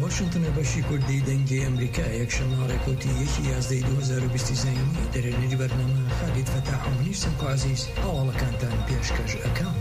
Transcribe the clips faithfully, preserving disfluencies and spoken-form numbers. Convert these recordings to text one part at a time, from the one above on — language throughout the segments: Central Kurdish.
واشنطن بەشی کوردی دەنگی ئەمریکا یەکشەممە ڕێکەوتی یەکی یازدەی دوو هەزار و بیست زەینی دەرێنەری بەرنامە خالید فەتاح و منیر سمکو عەزیز هەواڵەکانتان پێشکەش ئەکەم.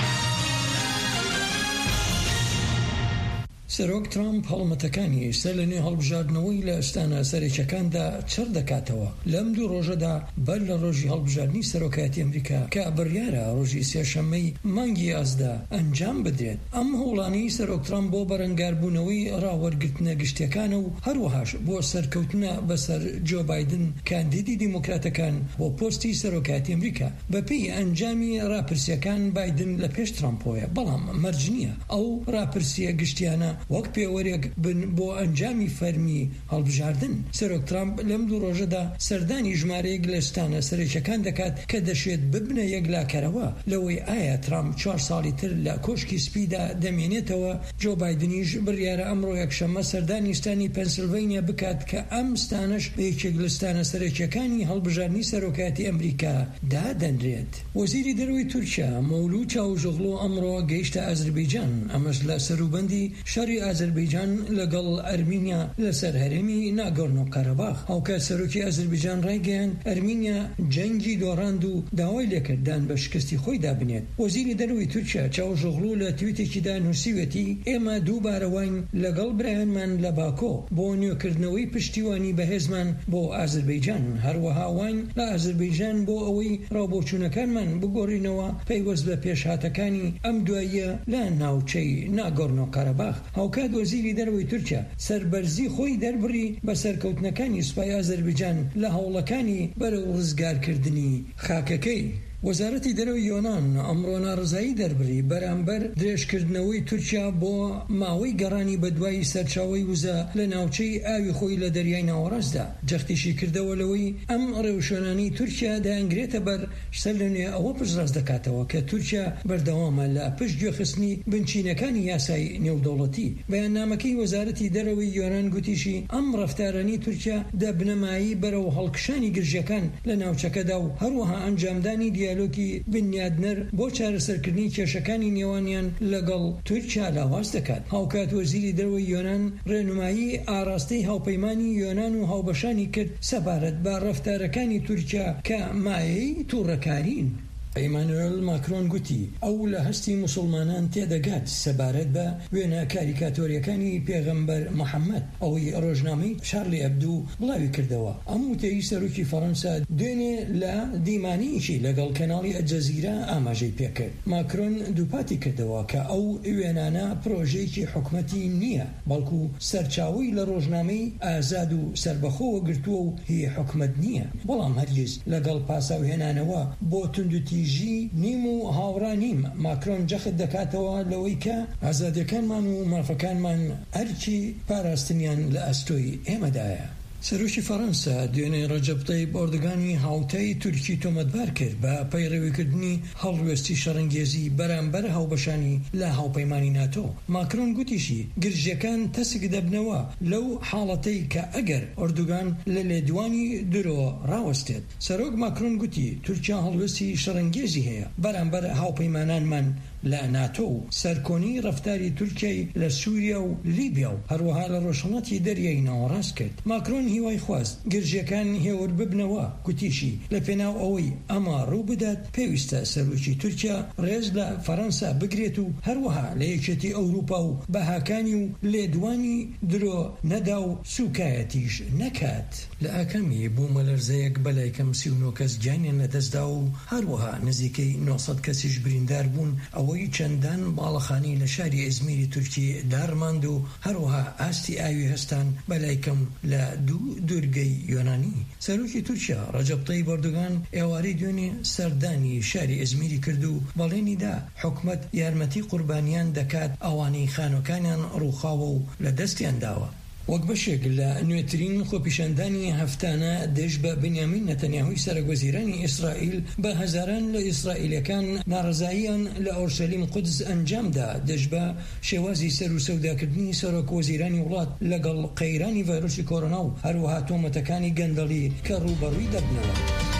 سەرۆک ترامپ هەڵمەتەکانی سەر لە نوێ هەڵبژاردنەوەی لە ئەستانە سەرێکیەکاندا چڕ دەکاتەوە لەم دوو ڕۆژەدا بەر لە ڕۆژی هەڵبژاردننی سەرۆکایەتی ئەمریکا کە بڕیارە ڕۆژی سێشەممەی مانگی ئازدا ئەنجام بدرێت. ئەم هەوڵانەی سەرۆک ترامپ بۆ بەرەنگاربوونەوەی ڕاوەرگرتنە گشتیەکانە و هەروەهاش بۆ سەرکەوتنە بەسەر جۆ بایدن کاندیدی دیموکراتەکان بۆ پۆستی سەرۆکایەتی ئەمریکا بەپێی ئەنجامی ڕاپرسیەکان بایدن لە پێش ترامپۆیە، بەڵام مەرج نییە ئەو ڕاپرسیە گشتیانە وەک پێوەرێک بن بۆ ئەنجامی فەرمی هەڵبژاردن. سەرۆک ترامپ لەم دوو ڕۆژەدا سەردانی ژمارەیەک لە ئەستانە سەرێکیەکان دەکات کە دەشێت ببنە یەکلاکەرەوە لەوەی ئایا ترامپ چوار ساڵی تر لە کۆشکی سپیدا دەمێنێتەوە. جۆ بایدنیش بڕیارە ئەمڕۆ یەکشەممە سەردانی ستانی پەنسیلڤینیا بکات کە ئەم ستانش بە یەکێک لە ستانە سەرێکیەکانی هەڵبژاردننی سەرۆکایەتی ئەمریکا دادەنرێت. وەزیری دەرەوەی تورکیا مەولود چاوژۆغلۆ ئەمڕۆ گەیشتە ئەزەربەیجان، ئەمەش لە سەروبەندی شەڕی ئەزەربەیجان لەگەڵ ئەرمینیا لەسەر هەرێمی ناگۆرنۆ قەرەباخ. هاوکات سەرۆکی ئەزەربەیجان ڕایگەیاند ئەرمینیا جەنگی دۆڕاند و داوای لێکردان بە شکستی خۆی دابنێت. وەزیری دەرەوەی تورکیا چاوژۆغلو لە تویتێکیدا نووسیوێتی ئێمە دووبارە واین لەگەڵ برایانمان لە باکۆ بۆ نوێکردنەوەی پشتیوانی بەهێزمان بۆ ئەزەربەیجان، هەروەها واین لە ئەزەربەیجان بۆ ئەوەی ڕاوبۆچوونەکانمان بگۆڕینەوە پەیوەست بە پێشهاتەکانی ئەم دواییە لە ناوچەی ناگۆرنۆ قەرەباخ. هاوکات وەزیری دەرەوەی تورکیا سەربەرزی خۆی دەربڕی بە سەرکەوتنەکانی سوپای ئەزەربەیجان لە هەوڵەکانی بەرەو ڕزگارکردنی خاکەکەی. وەزارەتی دەرەوەی یۆنان ئەمڕۆ ناڕزایی دەربڕی بەرامبەر درێژکردنەوەی تورکیا بۆ ماوەی گەڕانی بەدوای سەرچاوی وزە لە ناوچەی ئاوی خۆی لە دەریای ناوەڕاستدا. جەختیشی کردەوە لەوەی ئەم ڕێوشێنانی تورکیا دەیانگرێتە بەر سەر لە نوێ ئەوە پشتڕاست دەکاتەوە کە تورکیا بەردەوامە لە پشت گوێخستنی بنچینەکانی یاسای نێودەوڵەتی. بەیاننامەکەی وەزارەتی دەرەوەی یۆنان گوتیشی ئەم ڕەفتارانی تورکیا دەبنەمایی بەرەو هەڵکشانی گرژەکان لە ناوچەکەدا و هەروەها ئەنجامدانی دیالۆگی بنیادنەر بۆ چارەسەرکردنی کێشەکانی نێوانیان لەگەڵ تورکیا لاواز دەکات. هاوکات وەزیری دەرەوەی یۆنان ڕێنمایی ئاراستەی هاوپەیمانی یۆنان و هاوبەشانی کرد سەبارەت بە ڕەفتارەکانی تورکیا کە مایەی تووڕەکارین. ئیمانوئێل ماکرۆن گوتی ئەو لە هەستی موسڵمانان تێدەگات سەبارەت بە وێنە کاریکاتۆریەکانی پێغەمبەر محەممەد، ئەوەی ڕۆژنامەی شارلی ئەبدو بڵاوی کردەوە. ئەم وتەی سەرۆکی فەڕەنسا دوێنێ لە دیمانیشی لەگەڵ کەناڵی ئەلجەزیرە ئاماژەی پێکرد. ماکرۆن دووپاتی کردەوە کە ئەو وێنانە پرۆژەیەکی حکومەتی نییە، بەڵکو سەرچاوی لە ڕۆژنامەی ئازاد و سربەخۆوە گرتووە و هی حکومەت نییە. بەڵام هەرگیز لەگەڵ پاساوهێنانەوە بۆ توندوتی ژی نیم و هاوڕا نیم. ماکرۆن جەخت دەکاتەوە لەوەی کە ئازادیەکانمان و مافەکانمان ئەرکی پاراستنیان لە ئەستۆی ئێمەدایە. سەرۆکی فەڕەنسا دوێنێ ڕەجەب تەیب ئۆردۆگانی هاوتای تورکی تۆمەتبار کرد بە پەیڕەویکردنی هەڵوێستی شەڕەنگێزی بەرامبەر هاوبەشانی لە هاوپەیمانی ناتۆ. ماکرۆن گوتیشی گرژیەکان تەسک دەبنەوە لەو حاڵەتەی کە ئەگەر ئۆردۆگان لە لێدوانی درۆ ڕاوەستێت. سەرۆک ماکرۆن گوتی تورکیا هەڵوێستی شەڕەنگێزی هەیە بەرامبەر هاوپەیمانانمان لە ناتۆ و سەرکۆنی ڕەفتاری تورکیای لە سووریا و لیبیا و هەروەها لە ڕۆژهەڵاتی دەریای ناوەڕاست کرد. ماکرۆن هیوای خواست گرژیەکان هێور ببنەوە، گوتیشی لە پێناو ئەوەی ئەمە ڕوو بدات پێویستە سەرۆکی تورکیا ڕێز لە فەڕەنسا بگرێت و هەروەها لە یەکێتی ئەوروپا و بەهاکانی و لێدوانی درۆ نەدا و سوکایەتیش نەکات. لە ئاکەمی بوومە لەرزەیەک بەلای کەم سی و نۆ کەس گیانیان لەدەستدا و هەروەها نزیکەی نۆ سەد کەسیش بریندار بوون، ئەوەی چەندان باڵەخانی لە شاری ئیزمیری تورکی دارماند و هەروەها ئاستی ئاوی هەستان بەلای کەم لە دوو دوورگەی یۆنانی. سەرۆکی تورکیا ڕەجەب تەیب ئۆردۆگان ئێوارەی دوێنێ سەردانی شاری ئیزمیری کرد و بەڵێنیدا حکومەت یارمەتی قوربانیان دەکات ئەوانەی خانۆکانیان ڕووخاوە و لە دەستیان داوە. وەک بەشێک لە نوێترین خۆپیشاندانی هەفتانە دێش بە بنیامین نەتەنیاهوی سەرۆکوەزیرانی ئیسرائیل بە هەزاران لە ئیسرائیلەکان ناڕزاییان لە ئۆرشەلیم قودس ئەنجامدا دێش بە شێوازی سەر و سەوداکردنی سەرۆکوەزیرانی وڵات لەگەڵ قەیرانی ڤایرۆسی کۆڕۆنا و هەروەها تۆمەتەکانی گەندەڵی کە ڕووبەڕووی دەبنەوە.